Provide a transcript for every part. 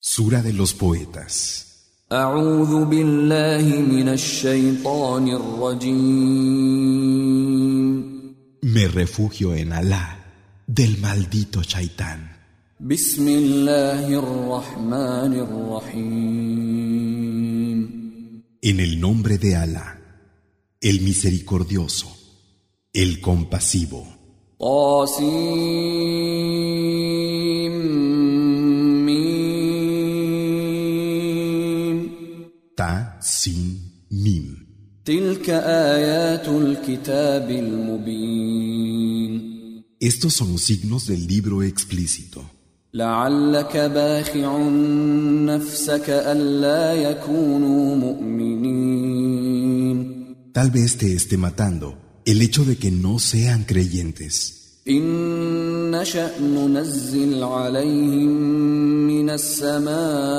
Sura de los poetas. أعوذ بالله من الشيطان الرجيم. Me refugio en Alá, del maldito Shaitán. بسم الله الرحمن الرحيم. En el nombre de Alá, el misericordioso, el compasivo. Ta, sin, mim. تلك آيات الكتاب المبين. Estos son signos del libro explícito. لعلك باخع نفسك ألا يكونوا مؤمنين. Tal vez te esté matando el hecho de que no sean creyentes. إن نشأ ننزل عليهم من السماء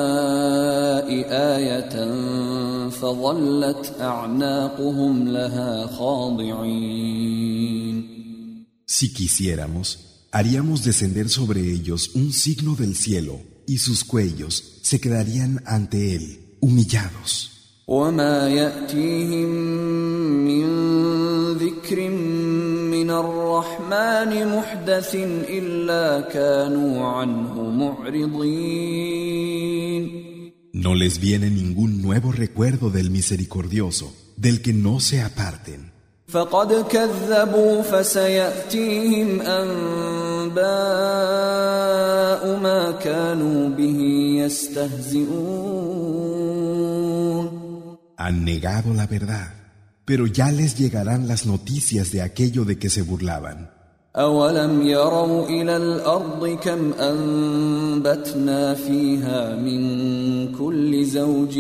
آية فظلت أعناقهم لها خاضعين. Si quisiéramos, haríamos descender sobre ellos un signo del cielo y sus cuellos se quedarían ante él, humillados. وما يأتيهم من ذكر من الرحمن محدث إلا كانوا عنه معرضين. No les viene ningún nuevo recuerdo del misericordioso, del que no se aparten. فقد كذبوا فسيأتيهم أنباء ما كانوا به يستهزئون. Han negado la verdad, pero ya les llegarán las noticias de aquello de que se burlaban. أولم يروا إلى الأرض كم أنبتنا فيها من كل زوج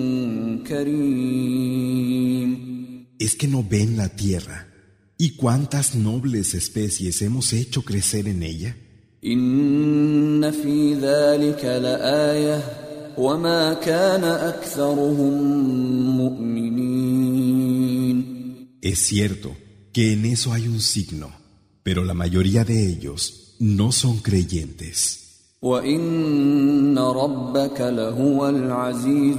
كريم. ¿Es que no ven la tierra? ¿Y cuántas nobles especies hemos hecho crecer en ella? إن في ذلك لآية وما كان أكثرهم مؤمنين. Es cierto que en eso hay un signo, pero la mayoría de ellos no son creyentes. وإن ربك لهو العزيز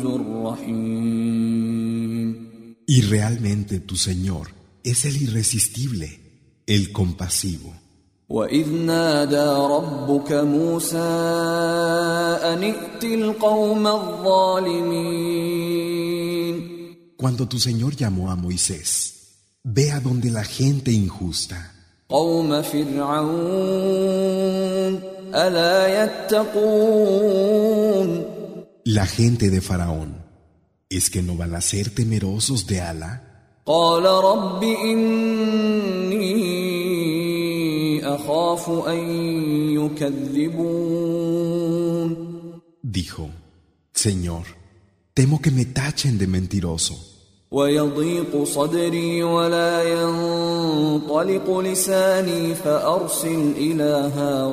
الرحيم. Y realmente tu Señor es el irresistible, el compasivo. وإذ نادى ربك موسى أن ائت القوم الظالمين. Cuando tu Señor llamó a Moisés, ve a donde la gente injusta, قوم فرعون ألا يتقون. la gente de Faraón, ¿es que no van a ser temerosos de Alá? قال رب إني أخاف أن يكذبون. Dijo, Señor, temo que me tachen de mentiroso. ويضيق صدري ولا ينطلق لساني فأرسل إلى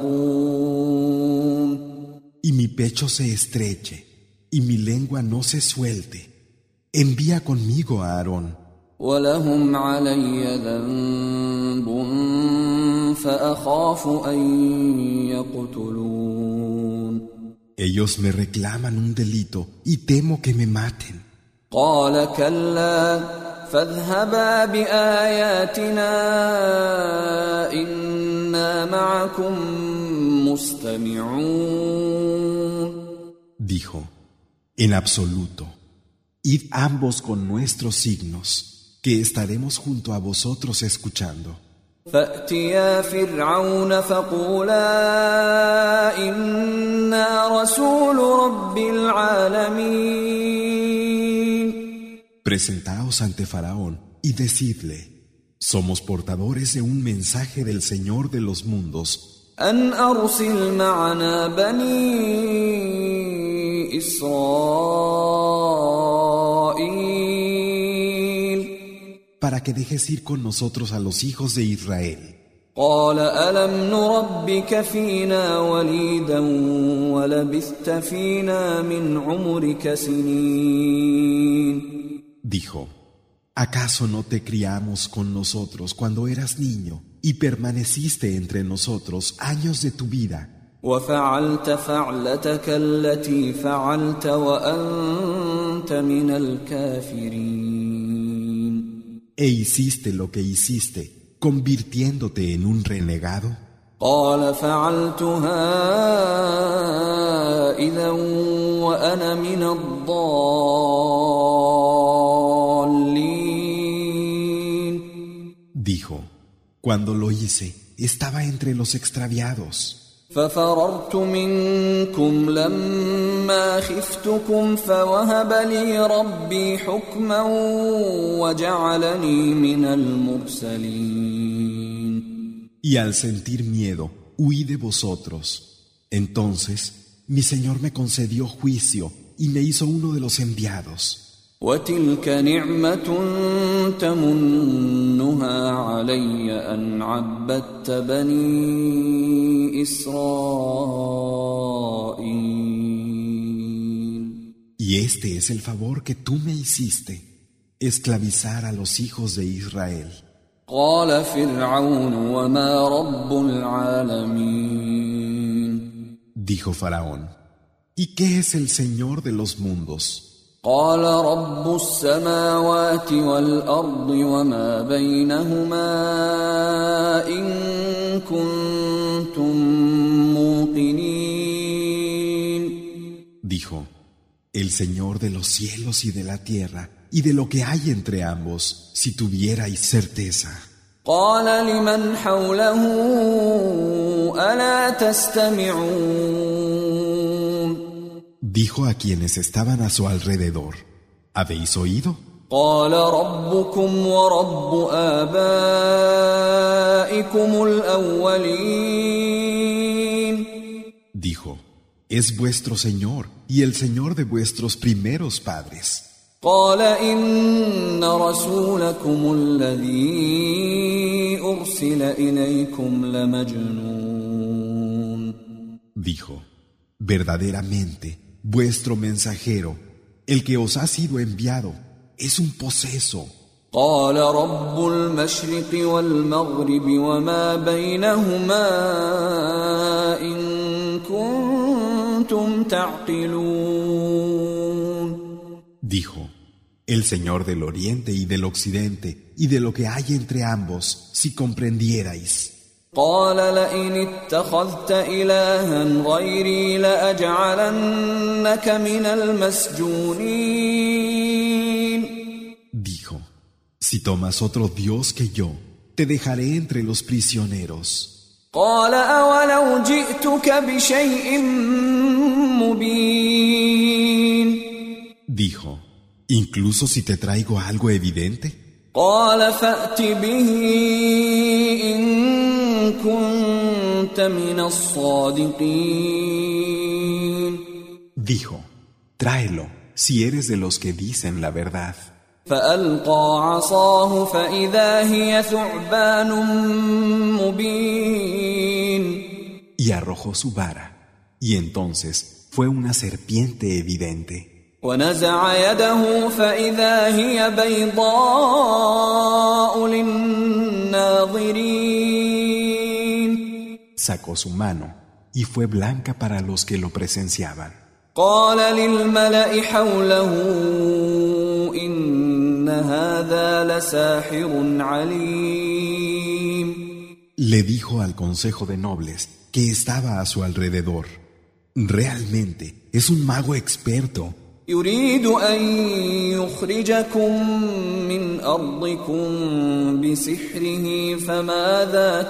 هارون. Y mi pecho se estreche, y mi lengua no se suelte. Envía conmigo a Aarón. ولهم علي ذنب فأخاف أن يقتلون. Ellos me reclaman un delito y temo que me maten. قال كلا فاذهبا بآياتنا إنا معكم مستمعون. Dijo, en absoluto, id ambos con nuestros signos, que estaremos junto a vosotros escuchando. فأتيا فرعون فقولا إنا رسول رب العالمين. Presentaos ante Faraón y decidle, somos portadores de un mensaje del Señor de los mundos. أن أرسل معنا بني إسرائيل. Para que dejes ir con nosotros a los hijos de Israel. قال ألم نربك فينا وليدا ولبثت فينا من عمرك سنين. Dijo, ¿acaso no te criamos con nosotros cuando eras niño y permaneciste entre nosotros años de tu vida? وفعلت فعلتك التي فعلت وأنت من الكافرين. E hiciste lo que hiciste, convirtiéndote en un renegado. قال فعلتها إذا وأنا من الضالين. Dijo, cuando lo hice, estaba entre los extraviados. ففررت منكم لما خفتكم فوهب لي ربي حكما وجعلني من المرسلين. Y al sentir miedo, huí de vosotros. Entonces, mi Señor me concedió juicio y me hizo uno de los enviados. وتلك نعمة تمنها علي أن عبدت بني إسرائيل. Y este es el favor que tú me hiciste, esclavizar a los hijos de Israel. قال فرعون وما رب العالمين. Dijo Faraón, ¿y qué es el Señor de los mundos? قال رب السماوات والأرض وما بينهما إن كنتم موقنين. Dijo, el Señor de los cielos y de la tierra y de lo que hay entre ambos, si tuvierais certeza. قال لمن حوله ألا تستمعون. Dijo a quienes estaban a su alrededor, ¿habéis oído? قال ربكم ورب آبائكم الأولين. Dijo, es vuestro Señor y el Señor de vuestros primeros padres. قال إن رسولكم الذي أرسل إليكم لمجنون. Dijo, verdaderamente, vuestro mensajero, el que os ha sido enviado, es un poseso. قال رب المشرق والمغرب وما بينهما إن كنتم تعقلون. Dijo, el Señor del Oriente y del Occidente y de lo que hay entre ambos, si comprendierais. قال لئن اتخذت إلها غيري لأجعلنك من المسجونين. Dijo, si tomas otro Dios que yo, te dejaré entre los prisioneros. قال أولو جئتك بشيء مبين. Dijo, incluso si te traigo algo evidente. قال فأت به إن كنت من الصادقين. Dijo, tráelo, si eres de los que dicen la verdad. فألقى عصاه فإذا هي ثعبان مبين. Y arrojó su vara, y entonces fue una serpiente evidente. ونزع يده فإذا هي بيضاء للناظرين. Sacó su mano, y fue blanca para los que lo presenciaban. قال للملأ حوله إن هذا لساحر عليم. Le dijo al consejo de nobles que estaba a su alrededor, realmente es un mago experto. يريد أن يخرجكم من أرضكم بسحره فماذا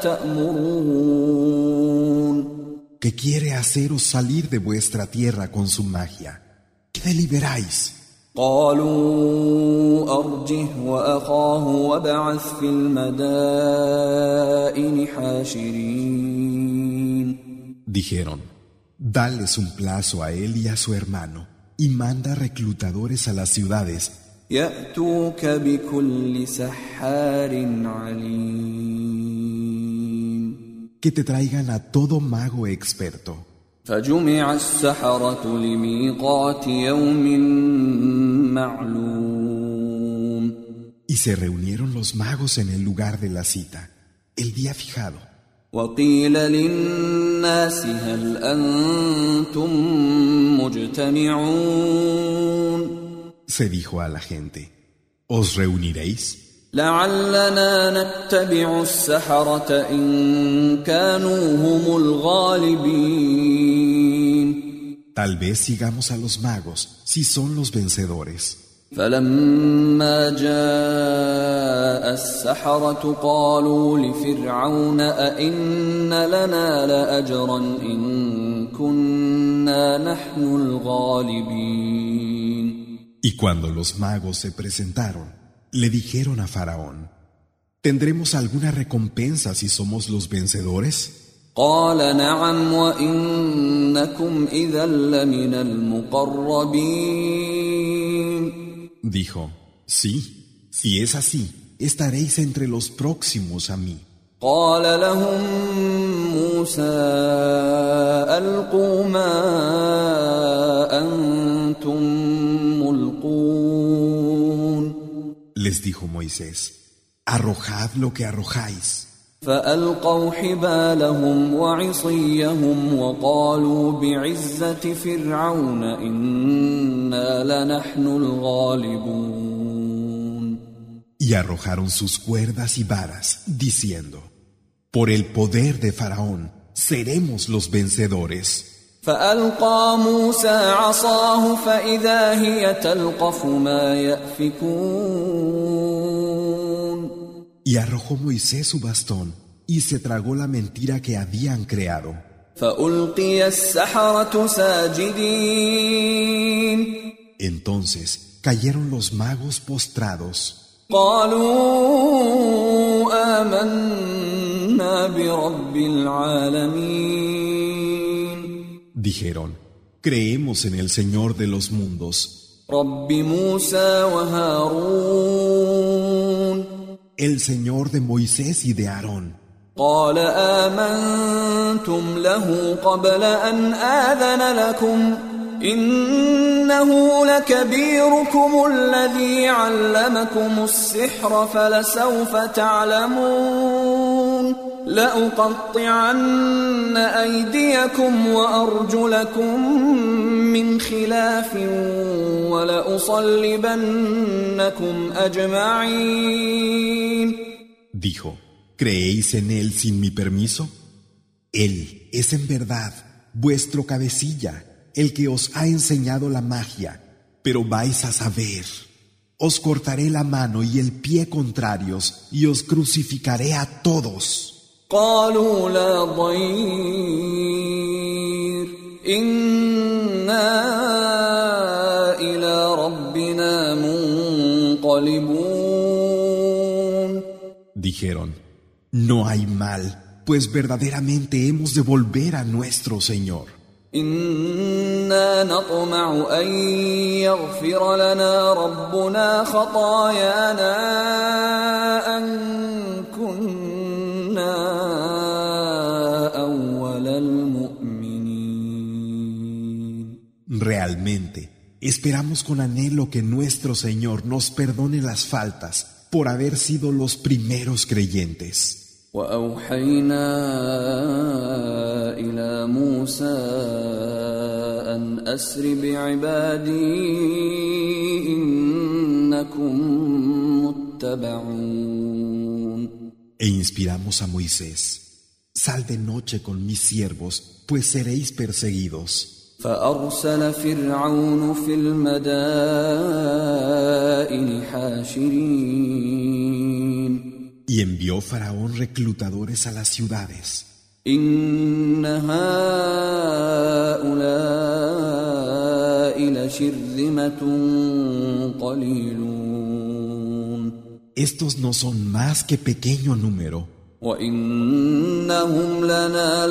تأمرون. Que quiere haceros salir de vuestra tierra con su magia. ¿Qué deliberáis? قالوا أرجه وأخاه وابعث في المدائن حاشرين. Dijeron, dales un plazo a él y a su hermano, y manda reclutadores a las ciudades يأتوك بكل سحار عليم. que te traigan a todo mago experto. فجمع السحرة لميقات يوم معلوم. Y se reunieron los magos en el lugar de la cita, el día fijado. وقيل للناس هل أنتم مجتمعون Se dijo a la gente, ¿os reuniréis? لعلنا نتبع السحرة إن كانوا هم الغالبين Tal vez sigamos a los magos, si son los vencedores. فلما جاء السحرة قالوا لفرعون أئن لنا لأجرا إن كنا نحن الغالبين. Y cuando los magos se presentaron, le dijeron a Faraón, ¿tendremos alguna recompensa si somos los vencedores? قال نعم وإنكم إذا لمن المقربين. Dijo, sí, si es así, estaréis entre los próximos a mí. قال لهم موسى ألقوا ما أنتم ملقون. Les dijo Moisés, arrojad lo que arrojáis. فألقوا حبالهم وعصيهم وقالوا بعزة فرعون إنا لنحن الغالبون. Y arrojaron sus cuerdas y varas, diciendo, por el poder de Faraón, seremos los vencedores. فألقى موسى عصاه فإذا هي تلقف ما يأفكون. Y arrojó Moisés su bastón, y se tragó la mentira que habían creado. فألقي السحرة ساجدين. Entonces cayeron los magos postrados. قالوا آمنا برب العالمين. Dijeron, creemos en el Señor de los mundos, رب موسى وهارون. el Señor de Moisés y de Aarón. قال آمنتم له قبل أن آذن لكم إنه لكبيركم الذي علمكم السحر فلسوف تعلمون لأقطعن أيديكم وأرجلكم من خلاف ولأصلبنكم أجمعين. Dijo, ¿creéis en él sin mi permiso? Él es en verdad vuestro cabecilla, el que os ha enseñado la magia, pero vais a saber. Os cortaré la mano y el pie contrarios y os crucificaré a todos. قالوا لا ضير إنا إلى ربنا منقلبون. Dijeron, no hay mal, pues verdaderamente hemos de volver a nuestro Señor. إنا نطمع أن يغفر لنا ربنا خطايانا أن كنا أول المؤمنين. Realmente, esperamos con anhelo que nuestro Señor nos perdone las faltas por haber sido los primeros creyentes. وأوحينا إلى موسى أن أسر بعبادي إنكم متبعون. E inspiramos a Moisés, sal de noche con mis siervos, pues seréis perseguidos. فأرسل فرعون في المدائن حاشرين. Y envió Faraón reclutadores a las ciudades. إن هؤلاء لشرذمة قليلون. Estos no son más que pequeño número. وإنهم لنا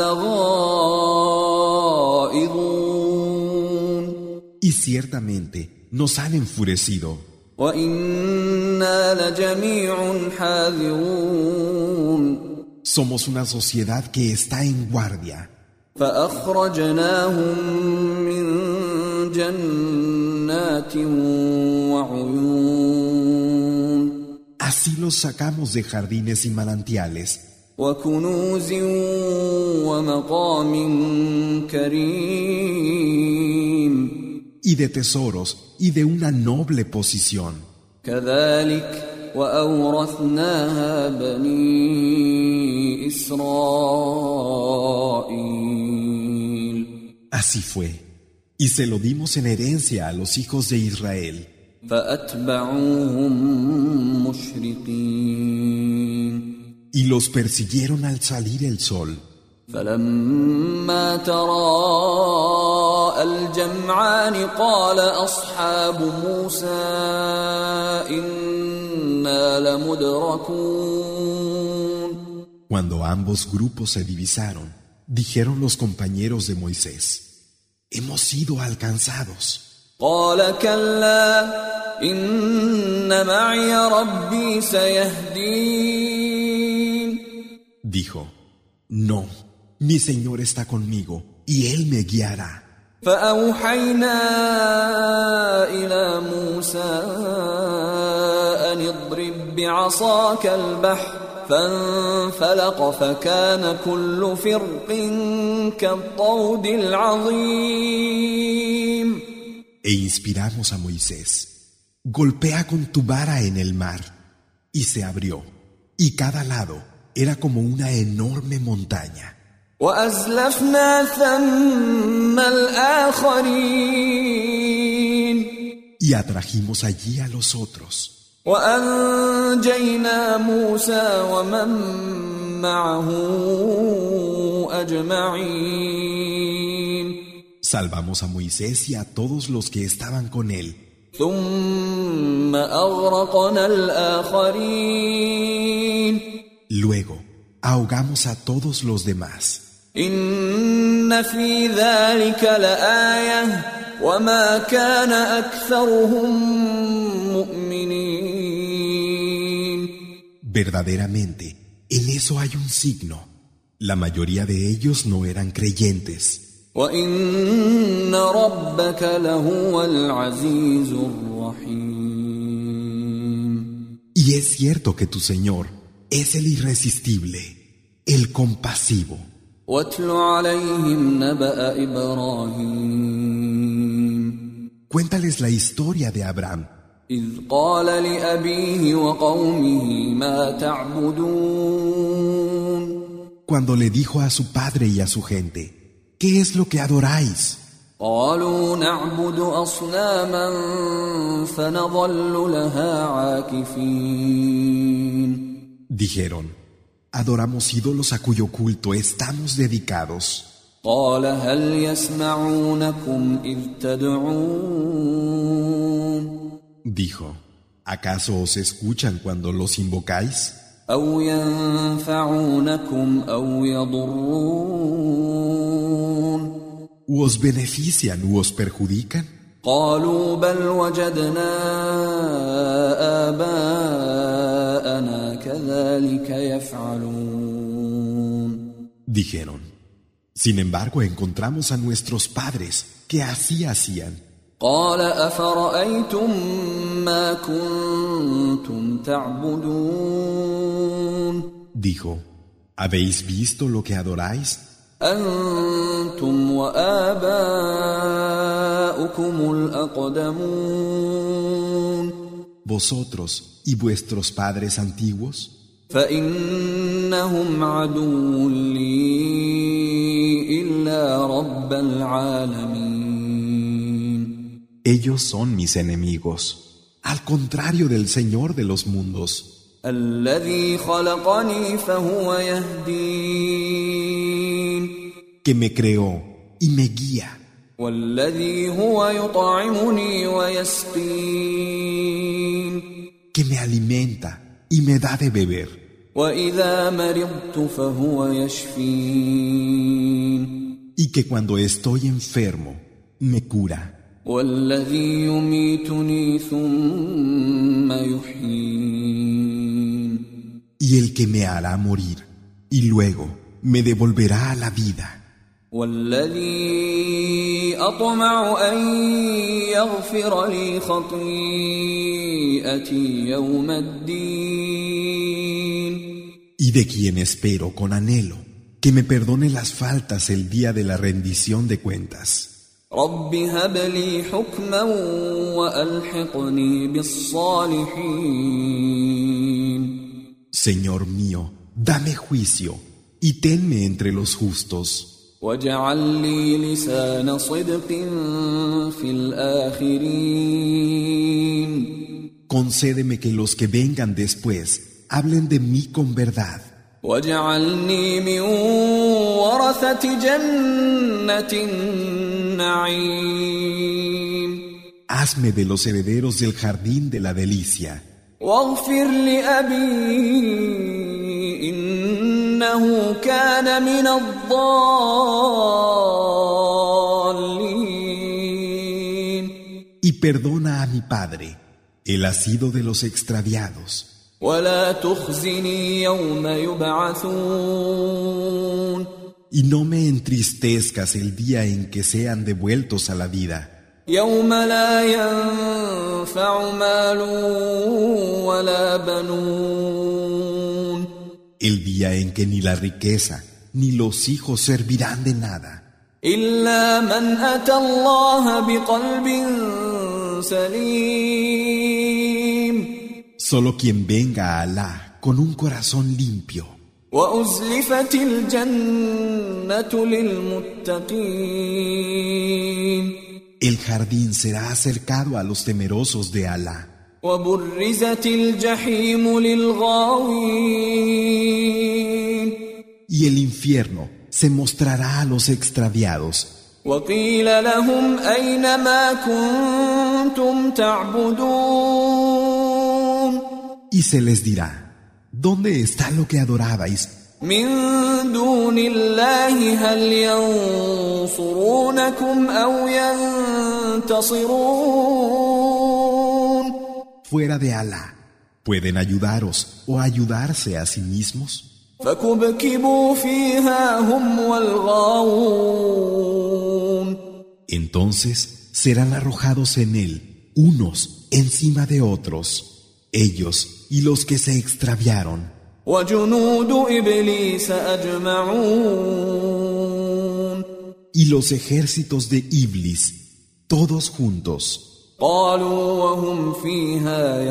لغائظون. Y ciertamente nos han enfurecido. وإنا لجميع حاذرون. Somos una sociedad que está en guardia. فأخرجناهم من جنات وعيون. Así los sacamos de jardines y manantiales وكنوز ومقام كريم y de tesoros y de una noble posición. كذلك وأورثناها بني إسرائيل Así fue, y se lo dimos en herencia a los hijos de Israel. فأتبعوهم مشرقين Y los persiguieron al salir el sol. فلما تراءى الجمعان قال أصحاب موسى إنا لمدركون. Cuando ambos grupos se divisaron, dijeron los compañeros de Moisés: hemos sido alcanzados. قال كلا إن معي ربي سيهدين. Dijo: no, mi Señor está conmigo y Él me guiará. فأوحينا إلى موسى أن اضرب بعصاك البحر فانفلق فكان كل فرق كالطود العظيم. E inspiramos a Moisés: golpea con tu vara en el mar, y se abrió, y cada lado era como una enorme montaña. وأزلفنا ثم الآخرين. Y atrajimos allí a los otros. وأنجينا موسى ومن معه أجمعين. Salvamos a Moisés y a todos los que estaban con él. ثم أغرقنا الآخرين. Luego, ahogamos a todos los demás. إن في ذلك لآية وما كان أكثرهم مؤمنين. Verdaderamente, en eso hay un signo. La mayoría de ellos no eran creyentes. وإن ربك لهو العزيز الرحيم. Y es cierto que tu Señor es el irresistible, el compasivo. واتل عليهم نبأ إبراهيم. Cuéntales la historia de Abraham, إذ قال لأبيه وقومه ما تعبدون. cuando le dijo a su padre y a su gente: ¿qué es lo que adoráis? قالوا نعبد أصناما فنظل لها عاكفين. Dijeron: adoramos ídolos a cuyo culto estamos dedicados. قال هل يسمعونكم إذ تدعون. Dijo: ¿acaso os escuchan cuando los invocáis? أو ينفعونكم أو يضرون. ¿U os benefician u os perjudican? قالوا بل وجدنا آباءنا كذلك يفعلون. Dijeron: sin embargo, encontramos a nuestros padres que así hacían. قال أفرأيتم ما كنتم تعبدون. Dijo: ¿habéis visto lo que adoráis? أنتم وآباؤكم الأقدمون. Vosotros y vuestros padres antiguos. فإنهم عدو لي إلا رب العالمين. Ellos son mis enemigos, al contrario del Señor de los mundos, الذي خلقني فهو يهدين. que me creó y me guía, والذي هو يطعمني ويسقين. que me alimenta y me da de beber, وإذا مرضت فهو يشفين. y que cuando estoy enfermo me cura, والذي يميتني ثم يحيين. y el que me hará morir y luego me devolverá a la vida, والذي أطمع أن يغفر لي خطيئتي يوم الدين. y y de quien espero con anhelo que me perdone las faltas el día de la rendición de cuentas. رب هب لي حكما وألحقني بالصالحين. Señor mío, dame juicio y tenme entre los justos. واجعل لي لسان صدق في الآخرين. Concédeme que los que vengan después hablen de mí con verdad. واجعلني من ورثة جنة النعيم. Hazme de los herederos del jardín de la delicia. واغفر لأبي إنه كان من الضالين. Y perdona a mi padre, él ha sido de los extraviados. ولا تخزني يوم يبعثون. Y no me entristezcas el día en que sean devueltos a la vida. يوم لا ينفع مال ولا بنون. El día en que ni la riqueza ni los hijos servirán de nada. إلا من أتى الله بقلب سليم. Solo quien venga a Alá con un corazón limpio. وأزلفت الجنة للمتقين. El jardín será acercado a los temerosos de Alá. وبرزت الجحيم للغاوين. Y el infierno se mostrará a los extraviados. وقيل لهم أين ما كنتم تعبدون. Y se les dirá, ¿dónde está lo que adorabais? من دون الله هل ينصرونكم أو ينتصرون. Fuera de Alá, ¿pueden ayudaros o ayudarse a sí mismos? فكبكبوا فيها هم والغاوون. Entonces serán arrojados en él, unos encima de otros, ellos y los que se extraviaron. وجنود إبليس أجمعون. Y los ejércitos de Iblis, todos juntos. قالوا وهم فيها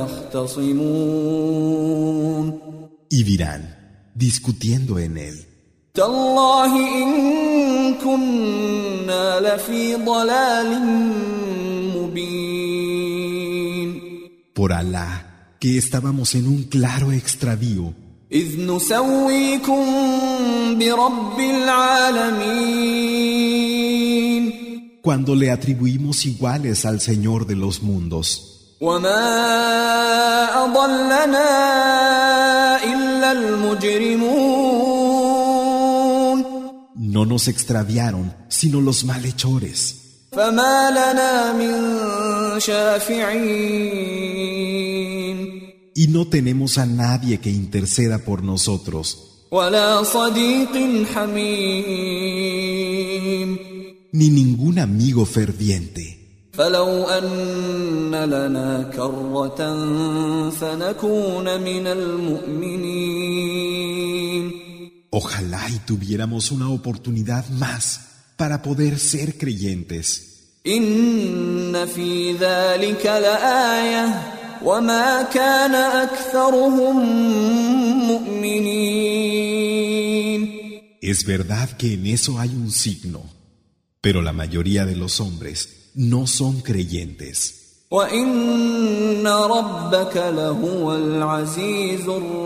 يختصمون. Y dirán, discutiendo en él, تالله إن كنا لفي ضلال مبين. por Alá, que estábamos en un claro extravío, إذ نسويكم برب العالمين. cuando le atribuimos iguales al Señor de los mundos. وما أضلنا إلا المجرمون. No nos extraviaron, sino los malhechores. فما لنا من شافعين. Y no tenemos a nadie que interceda por nosotros, ولا صديق حميم. ni ningún amigo ferviente. فلو أن لنا كرة فنكون من المؤمنين. Ojalá y tuviéramos una oportunidad más para poder ser creyentes. إن في ذلك لآية وما كان أكثرهم مؤمنين. Es verdad que en eso hay un signo, pero la mayoría de los hombres no son creyentes. وإن ربك لهو العزيز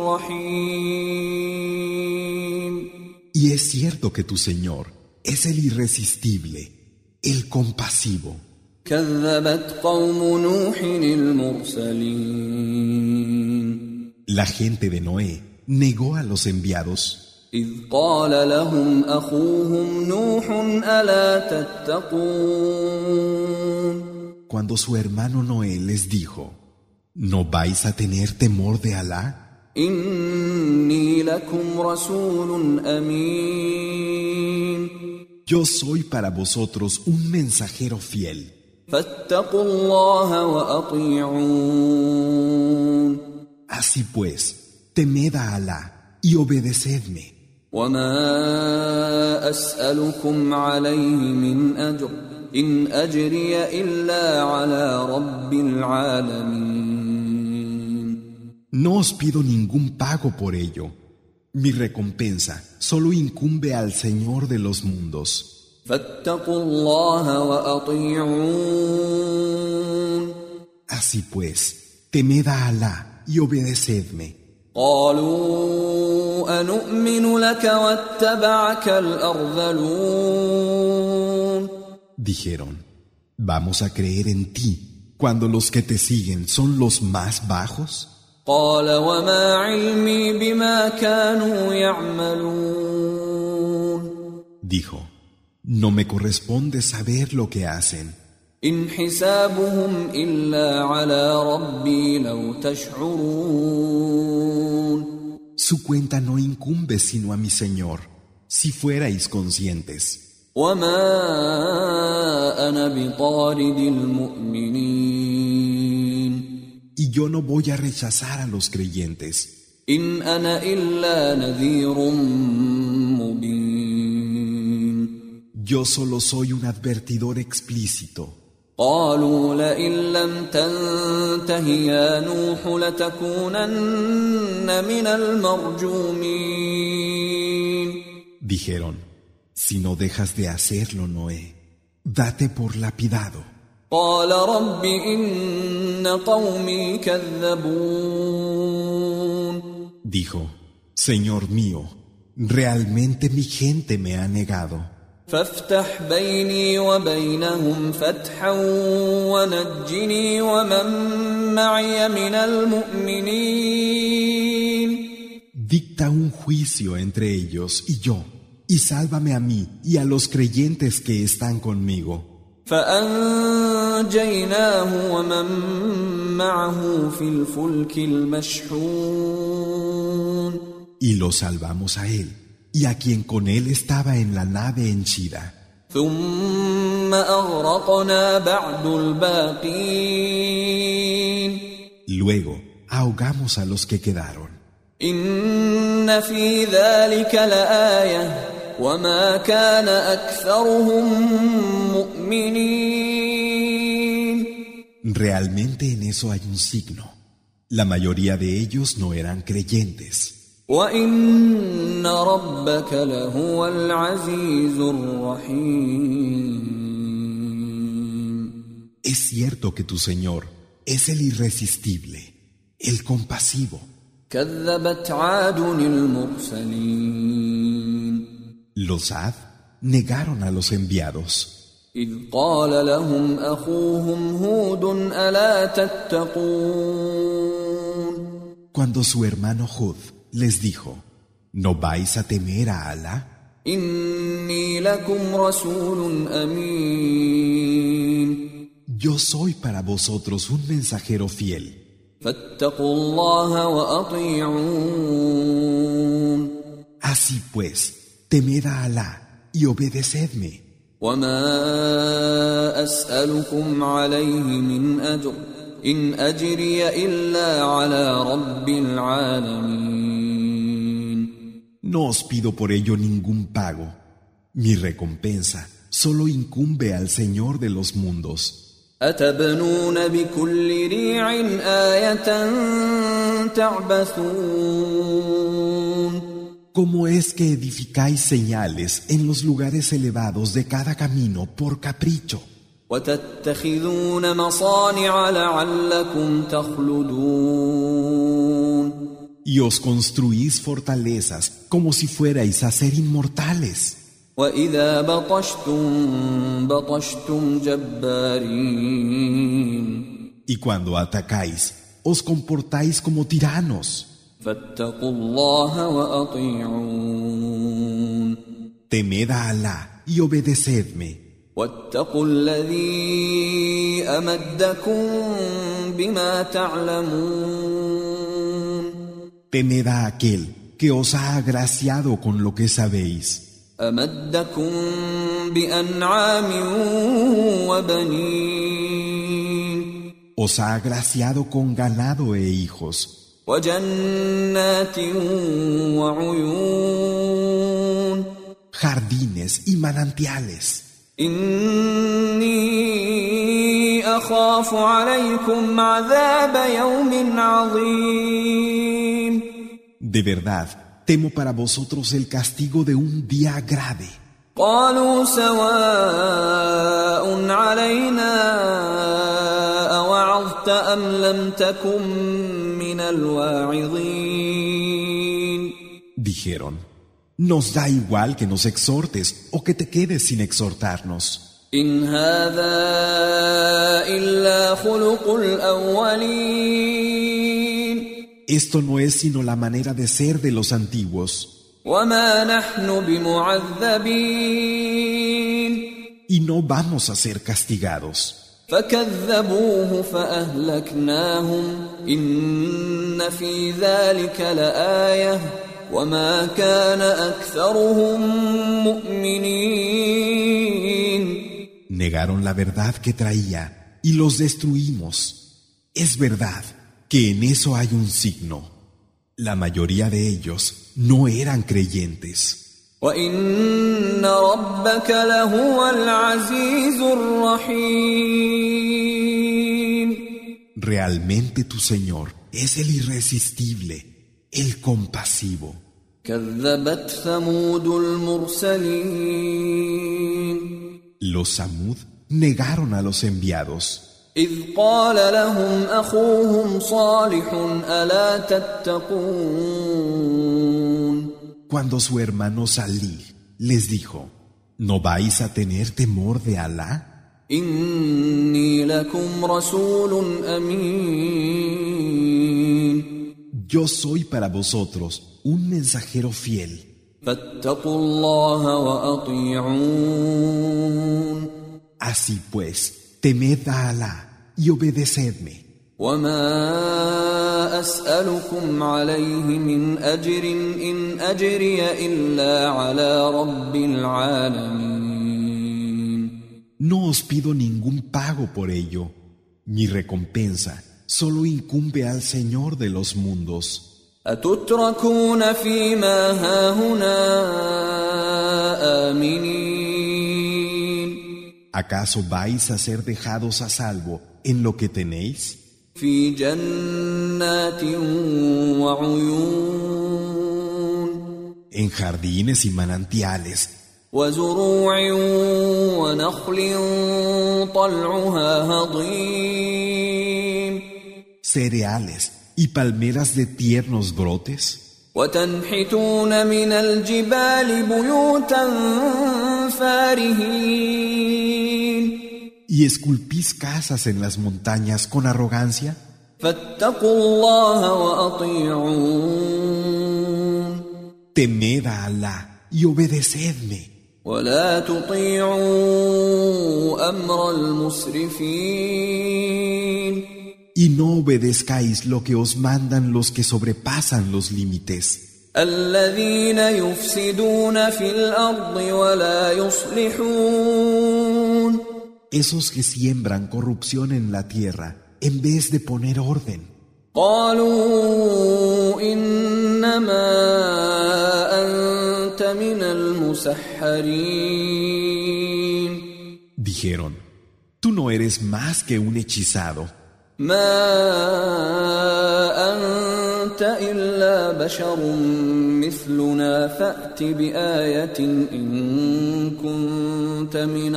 الرحيم. Y es cierto que tu Señor es el irresistible, el compasivo. كذبت قوم نوح المرسلين. La gente de Noé negó a los enviados إذ قال لهم أخوهم نوح ألا تتقون. cuando su hermano Noé les dijo, ¿no vais a tener temor de Alá? إني لكم رسول أمين. Yo soy para vosotros un mensajero fiel. فاتقوا الله وأطيعون. Así pues, temed a Alá y obedecedme. وما أسألكم عليه من أجر إن أجري إلا على رب العالمين. No os pido ningún pago por ello. Mi recompensa solo incumbe al Señor de los mundos. فاتقوا الله وأطيعون. Así pues, temed a Alá y obedecedme. قالوا أنؤمن لك واتبعك الأرذلون. Dijeron, ¿vamos a creer en ti cuando los que te siguen son los más bajos? قال وما علمي بما كانوا يعملون. Dijo, no me corresponde saber lo que hacen. إن حسابهم إلا على ربي لو تشعرون. Su cuenta no incumbe sino a mi Señor, si fuerais conscientes. وما أنا بطارد المؤمنين. Y yo no voy a rechazar a los creyentes. إن أنا إلا نذير مبين. Yo solo soy un advertidor explícito. قالوا لئن لم تنته يا نوح لتكونن من المرجومين. Dijeron, si no dejas de hacerlo, Noé, date por lapidado. قال رب إن قومي كذبون. Dijo, Señor mío, realmente mi gente me ha negado. فافتح بيني وبينهم فتحا ونجني ومن معي من المؤمنين. Dicta un juicio entre ellos y yo, y sálvame a mí y a los creyentes que están conmigo. فأنجيناه ومن معه في الفلك المشحون. Y lo salvamos a él, y a quien con él estaba en la nave henchida. ثم أغرقنا بعد الباقين. Luego ahogamos a los que quedaron. إن في ذلك لآية وما كان أكثرهم مؤمنين. Realmente en eso hay un signo. La mayoría de ellos no eran creyentes. وإن ربك لهو العزيز الرحيم. Es cierto que tu Señor es el irresistible, el compasivo. كذبت عاد المرسلين. Los Ad negaron a los enviados. إذ قال لهم أخوهم هود ألا تتقون. Cuando su hermano Hud les dijo, ¿no vais a temer a Alá? إني لكم رسول أمين. Yo soy para vosotros un mensajero fiel. فاتقوا الله وأطيعون. Así pues, temed a Alá y obedecedme. وما أسألكم عليه من أجر إن أجري إلا على رب العالمين. No os pido por ello ningún pago. Mi recompensa solo incumbe al Señor de los mundos. أتبنون بكل ريع آية تعبثون. ¿Cómo es que edificáis señales en los lugares elevados de cada camino por capricho? وتتخذون مصانع لعلكم تخلدون. Y os construís fortalezas como si fuerais a ser inmortales. وإذا بطشتم بطشتم جبارين. Y cuando atacáis, os comportáis como tiranos. فاتقوا الله وأطيعون. Temed a Alá y obedecedme. واتقوا الذي أمدكم بما تعلمون. Temed a aquel que os ha agraciado con lo que sabéis. أمدكم بأنعام وبنين. Os ha agraciado con ganado e hijos. وجنات وعيون jardines y manantiales. إني أخاف عليكم عذاب يوم عظيم. De verdad, temo para vosotros el castigo de un día grave. قالوا سواء علينا أوعظت أم لم تكن من الواعظين. Dijeron, nos da igual que nos exhortes o que te quedes sin exhortarnos. إن هذا إلا خلق الأولين. Esto no es sino la manera de ser de los antiguos. وما نحن بمعذبين. Y no vamos a ser castigados. فكذبوه فأهلكناهم إن في ذلك لآية وما كان أكثرهم مؤمنين. Negaron la verdad que traía y los destruimos. Es verdad que en eso hay un signo. La mayoría de ellos no eran creyentes. وَإِنَّ رَبَّكَ لَهُوَ الْعَزِيزُ الرَّحِيمُ. Realmente tu Señor es el irresistible, el compasivo. كَذَّبَتْ ثَمُودُ الْمُرْسَلِينَ. Los Samud negaron a los enviados. إِذْ قَالَ لَهُمْ أَخُوهُمْ صَالِحٌ أَلَا تَتَّقُونَ. Cuando su hermano Salih les dijo, ¿no vais a tener temor de Alá? إِنِّي لَكُمْ رَسُولٌ أَمِينٌ. Yo soy para vosotros un mensajero fiel. فَاتَّقُوا اللَّهَ وَأَطِيعُونِ. Así pues, temed a Alá y obedecedme. وَمَا أَسْأَلُكُمْ عَلَيْهِ مِنْ أَجْرٍ إِنْ أَجْرِيَ إِلَّا عَلَى رَبِّ الْعَالَمِينَ. No os pido ningún pago por ello. Mi recompensa solo incumbe al Señor de los mundos. أَتُتْرَكُونَ فِي مَا هَاهُنَا آمِنِينَ. ¿Acaso vais a ser dejados a salvo en lo que tenéis? في جنات وعيون. En jardines y manantiales. وزروع ونخل طلعها هضيم. Cereales y palmeras de tiernos brotes. وتنحتون من الجبال بيوتا فارهين. ¿Y esculpís casas en las montañas con arrogancia? فاتقوا الله وأطيعون. Temed a Alá y obedecedme. ولا تطيعوا أمر المسرفين. Y no obedezcáis lo que os mandan los que sobrepasan los límites. الذين يفسدون في الأرض ولا يصلحون. Esos que siembran corrupción en la tierra en vez de poner orden. قالوا إنما أنت من المسحرين. Dijeron, tú no eres más que un hechizado. ما أنت إلا بشر مثلنا فأت بآية إن كنت من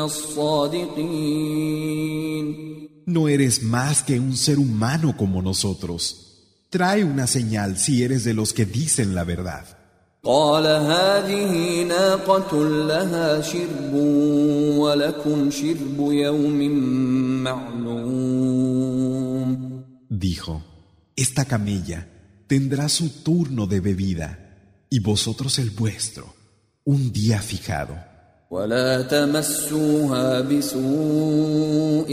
الصادقين. No eres más que un ser humano como nosotros. Trae una señal si eres de los que dicen la verdad. قال هذه ناقة لها شرب ولكم شرب يوم معلوم. Dijo, esta camella tendrá su turno de bebida y vosotros el vuestro, un día fijado. ولا تمسوها بسوء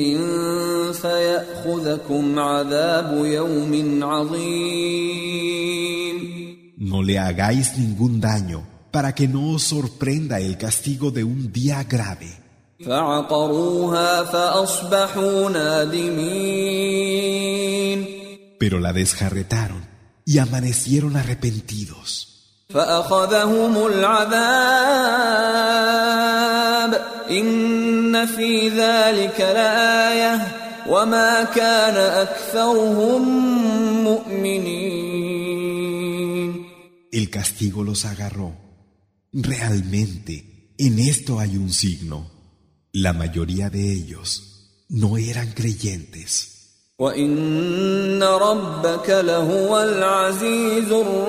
فيأخذكم عذاب يوم عظيم. No le hagáis ningún daño para que no os sorprenda el castigo de un día grave. فعقروها فأصبحوا نادمين. Pero la desjarretaron y amanecieron arrepentidos. فأخذهم العذاب إن في ذلك لآية وما كان أكثرهم مؤمنين. El castigo los agarró. Realmente, en esto hay un signo. La mayoría de ellos no eran creyentes. وَإِنَّ رَبَّكَ لَهُوَ الْعَزِيزُ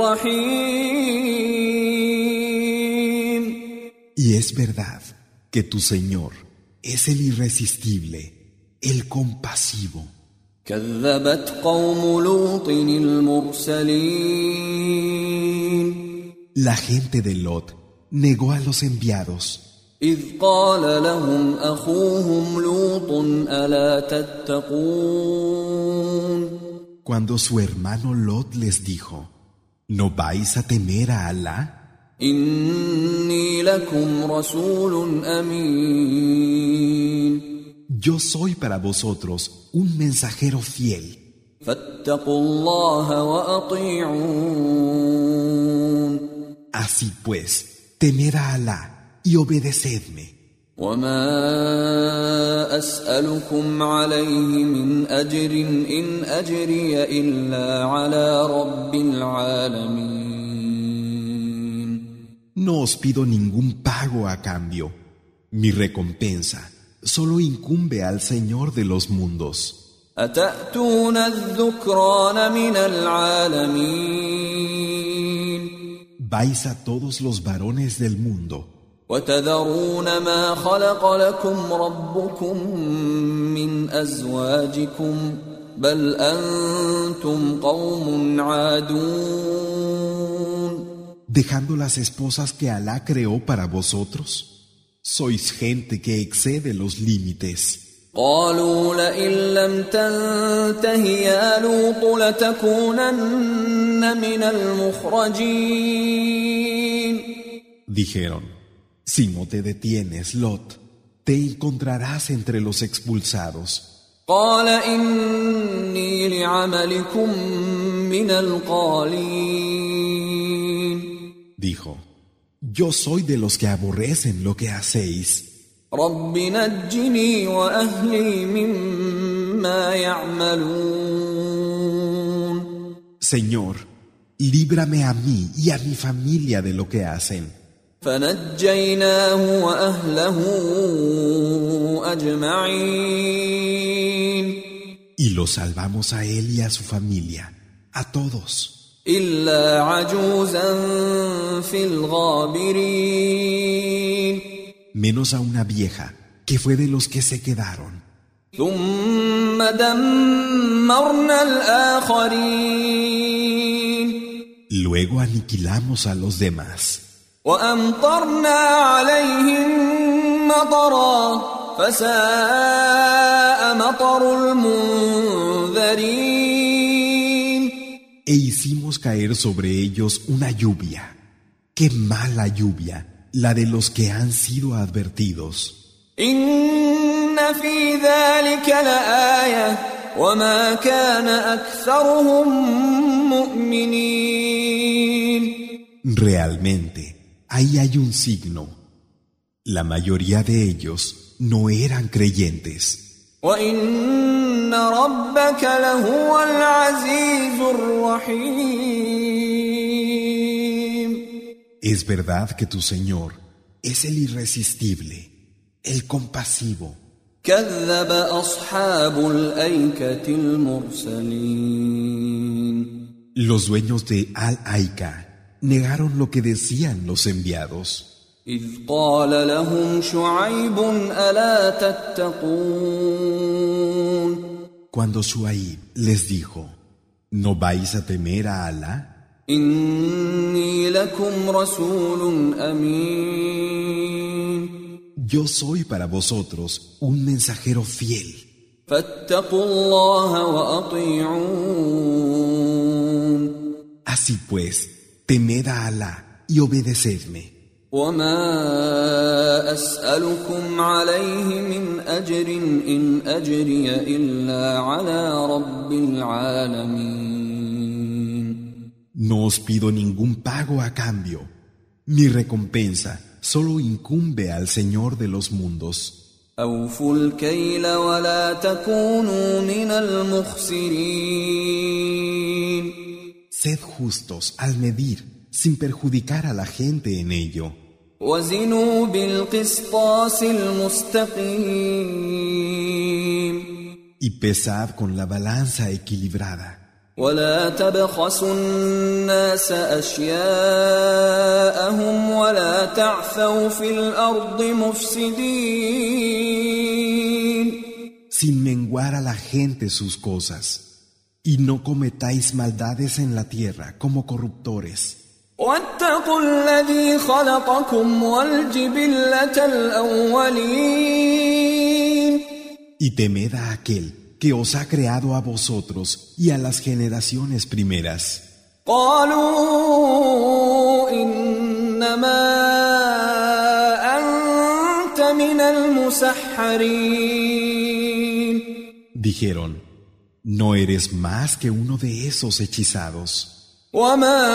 الرَّحِيمُ. Y es verdad que tu Señor es el irresistible, el compasivo. كَذَّبَتْ قَوْمُ لُوطٍ الْمُرْسَلِينَ. La gente de Lot negó a los enviados. إذ قال لهم أخوهم لوط ألا تتقون. Cuando su hermano Lot les dijo, ¿no vais a temer a Alá? إني لكم رسول أمين. Yo soy para vosotros un mensajero fiel. فاتقوا الله وأطيعون. Así pues, temed a Alá y obedecedme. وما أسألكم عليه من أجر إن أجري إلا على رب العالمين. No os pido ningún pago a cambio. Mi recompensa solo incumbe al Señor de los mundos. أتأتون الذكران من العالمين. Vais a todos los varones del mundo. وتذرون ما خلق لكم ربكم من أزواجكم بل أنتم قوم عادون. Dejando las esposas que Alá creó para vosotros, sois gente que excede los límites. قالوا لئن لم تنته يا لوط لتكونن من المخرجين. Dijeron, si no te detienes, Lot, te encontrarás entre los expulsados. قال إني لعملكم من القالين. Dijo, yo soy de los que aborrecen lo que hacéis. رب نجني وأهلي مما يعملون. Señor, líbrame a mí y a mi familia de lo que hacen. فنجيناه وأهله أجمعين. Y lo salvamos a él y a su familia, a todos. إلا عجوزا في الغابرين. Menos a una vieja, que fue de los que se quedaron. ثم دمرنا الآخرين. Luego aniquilamos a los demás. وأمطرنا عليهم مطرا فساء مطر المنذرين. E hicimos caer sobre ellos una lluvia. ¡Qué mala lluvia! La de los que han sido advertidos. إن في ذلك لآية وما كان أكثرهم مؤمنين. Realmente, ahí hay un signo. La mayoría de ellos no eran creyentes. وإن ربك لهو العزيز الرحيم. Es verdad que tu Señor es el irresistible, el compasivo. كذب أصحاب الأيكة المرسلين. Los dueños de Al-Aika negaron lo que decían los enviados. إذ قال لهم شعيب ألا تتقون. Cuando Shuaib les dijo, ¿no vais a temer a Alá? إني لكم رسول أمين. Yo soy para vosotros un mensajero fiel. فاتقوا الله وأطيعون. Así pues, temed a Alá y obedecedme. وما أسألكم عليه من أجر إن أجري إلا على رب العالمين. No os pido ningún pago a cambio. Mi recompensa solo incumbe al Señor de los mundos. أوفوا الكيل ولا تكونوا من المخسرين. Sed justos al medir, sin perjudicar a la gente en ello. وزنوا بالقسطاس المستقيم. Y pesad con la balanza equilibrada. ولا تبخسوا الناس أشياءهم ولا تعثوا في الأرض مفسدين. Sin menguar a la gente sus cosas. Y no cometáis maldades en la tierra como corruptores. واتقوا الذي خلقكم والجبلة الأولين. Y temed a aquel que os ha creado a vosotros y a las generaciones primeras. قالوا إنما أنت من المسحرين. Dijeron, no eres más que uno de esos hechizados. وما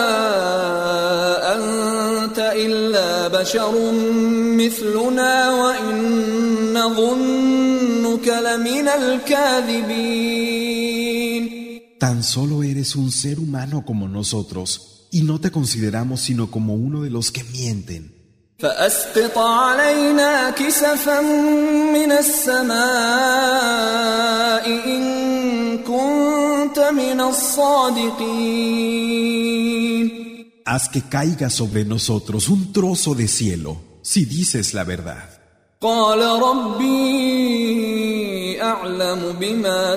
أنت إلا بشر مثلنا وإن نظنك لمن الكاذبين. Tan solo eres un ser humano como nosotros y no te consideramos sino como uno de los que mienten. فأسقط علينا كسفا من السماء إن كنت من الصادقين. Haz que caiga sobre nosotros un trozo de cielo, si dices la verdad. قال ربي أعلم بما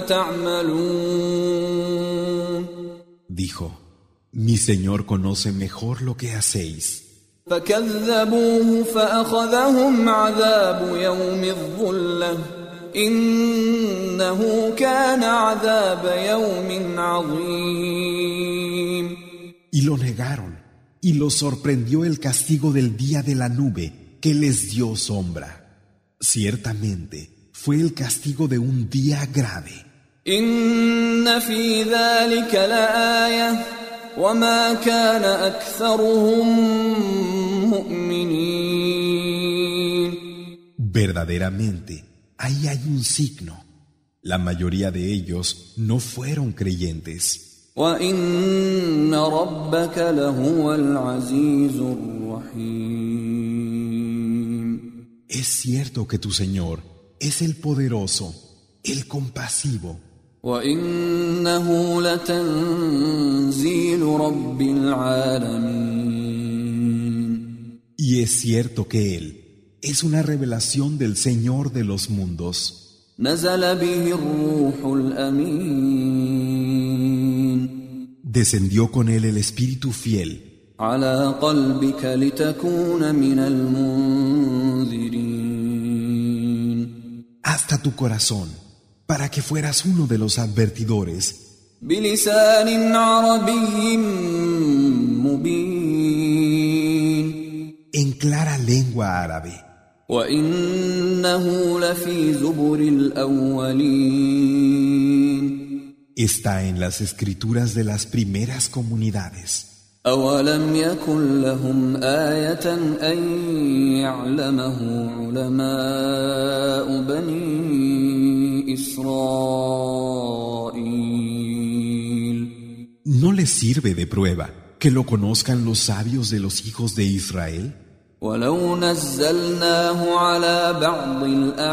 تعملون. Dijo, mi Señor conoce mejor lo que hacéis. فكذبوه فأخذهم عذاب يوم الظلة إنه كان عذاب يوم عظيم. Y lo negaron, y los sorprendió el castigo del día de la nube que les dio sombra. Ciertamente fue el castigo de un día grave. إن في ذلك لآية وما كان أكثرهم مؤمنين. Verdaderamente, ahí hay un signo. La mayoría de ellos no fueron creyentes. وإن ربك لهو العزيز الرحيم. Es cierto que tu Señor es el poderoso, el compasivo. وإنه لتنزيل رب العالمين. Y es cierto que Él es una revelación del Señor de los mundos. نزل به الروح الأمين. Descendió con Él el Espíritu fiel. على قلبك لتكون من المنذرين. Hasta tu corazón, para que fueras uno de los advertidores. بلسان عربي مبين. En clara lengua árabe. وإنه لفي زبر الأولين. Está en las escrituras de las primeras comunidades. أولم يكن لهم آية أن يعلمه علماء بني إسرائيل. ¿No les sirve de prueba que lo conozcan los sabios de los hijos de Israel? ولو نزلناه على بعض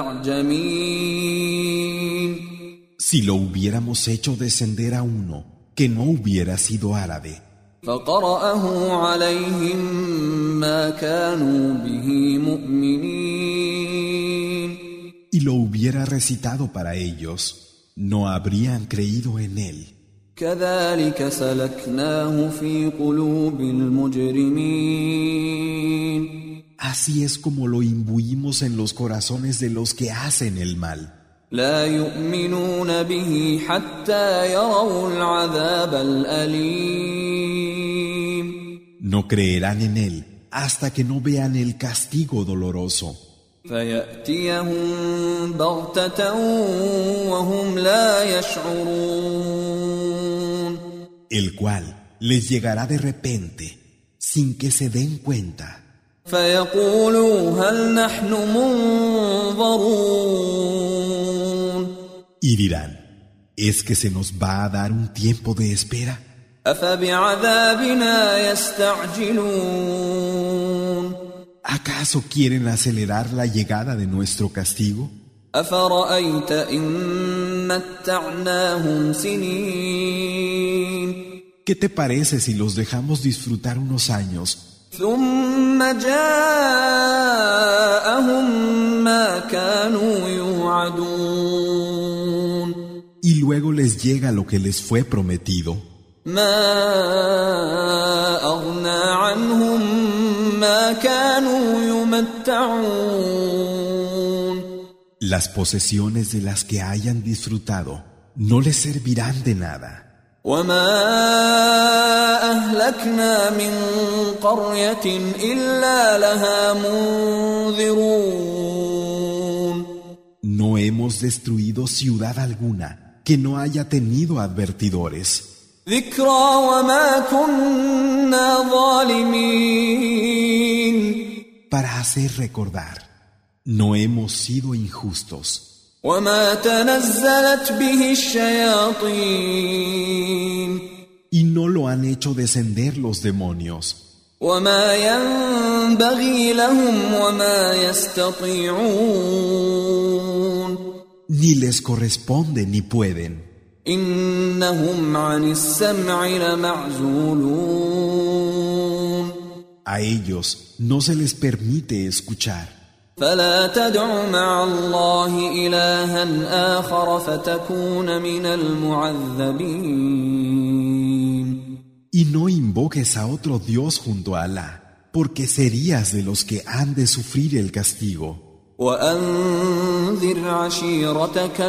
الأعجمين. Si lo hubiéramos hecho descender a uno que no hubiera sido árabe. فقرأه عليهم ما كانوا به مؤمنين. Y lo hubiera recitado para ellos, no habrían creído en él. كذلك سلكناه في قلوب المجرمين. Así es como lo imbuimos en los corazones de los que hacen el mal. لا يؤمنون به حتى يروا العذاب الأليم. No creerán en él hasta que no vean el castigo doloroso. فيأتيهم بغتة وهم لا يشعرون. El cual les llegará de repente, sin que se den cuenta. فيقولوا هل نحن منظرون Y dirán, ¿es que se nos va a dar un tiempo de espera? أفبعذابنا يستعجلون ¿Acaso quieren acelerar la llegada de nuestro castigo? أفرأيت إن متعناهم سنين ¿Qué te parece si los dejamos disfrutar unos años ثم جاءهم ما كانوا يوعدون y luego les llega lo que les fue prometido? ما أغنى عنهم ما كانوا يمتعون Las posesiones de las que hayan disfrutado no les servirán de nada. وما أهلكنا من قرية إلا لها منذرون No hemos destruido ciudad alguna que no haya tenido advertidores. ذكرى وما كنا ظالمين Para hacer recordar, no hemos sido injustos. وما تنزلت به الشياطين Y no lo han hecho descender los demonios. وما ينبغي لهم وما يستطيعون Ni les corresponde ni pueden. إنهم عن السمع لمعزولون A ellos no se les permite escuchar. فلا تدع مع الله إلها آخر فتكون من المعذبين Y no invoques a otro Dios junto a Alá, porque serías de los que han de sufrir el castigo. وأنذر عشيرتك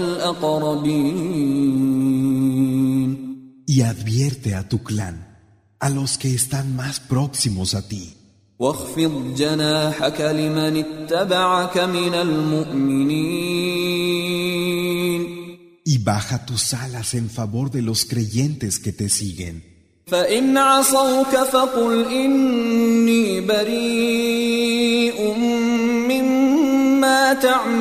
الأقربين Y advierte a tu clan, a los que están más próximos a ti. واخفض جناحك لمن اتبعك من المؤمنين Y baja tus alas en favor de los creyentes que te siguen. فإن عصوك فقل إني بريء مما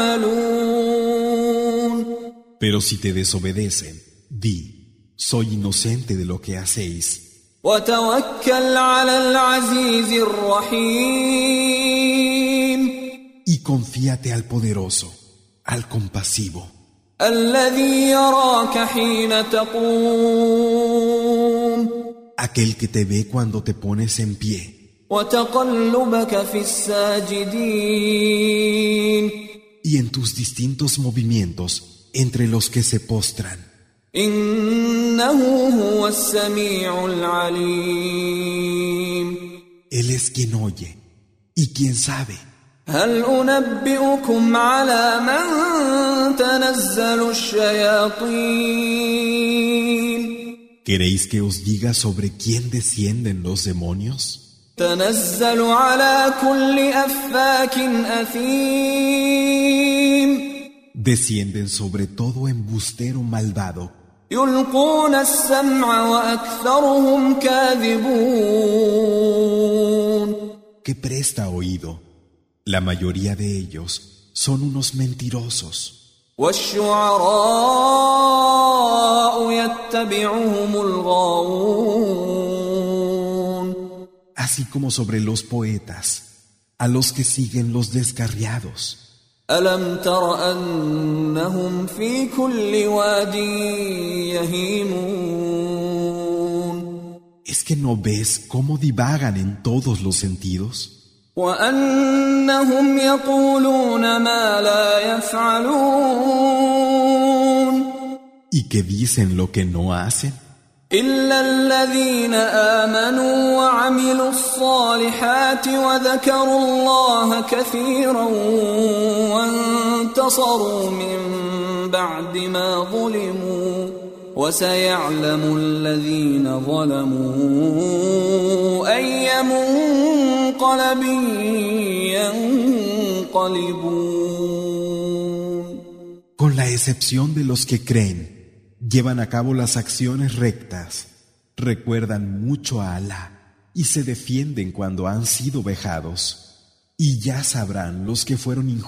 تعملون Pero si te desobedecen, di, soy inocente de lo que hacéis. وتوكل على العزيز الرحيم Y confíate al poderoso, al compasivo, الذي يراك حين تقوم aquel que te ve cuando te pones en pie وتقلبك في الساجدين y en tus distintos movimientos entre los que se postran. إنه هو السميع العليم Él es quien oye y quien sabe. هل أنبئكم على من تنزل الشياطين ¿Queréis que os diga sobre quién descienden los demonios? تنزل على كل أفاك أثيم Descienden sobre todo embustero malvado يلقون السمع وأكثرهم كاذبون que presta oído. La mayoría de ellos son unos mentirosos. والشعراء يتبعهم الغاوون Así como sobre los poetas, a los que siguen los descarriados. ألم تر أنهم في كل واد يهيمون ¿Es que no ves cómo divagan en todos los sentidos? وأنهم يقولون ما لا يفعلون ¿Y que dicen lo que no hacen? إلا الذين آمنوا وعملوا الصالحات وذكروا الله كثيرا وانتصروا من بعد ما ظلموا وسيعلم الذين ظلموا أي منقلب ينقلبون. Con la excepción de los que creen, llevan a cabo las acciones rectas, recuerdan mucho a Alá y se defienden cuando han sido vejados. Y ya sabrán los que fueron injustos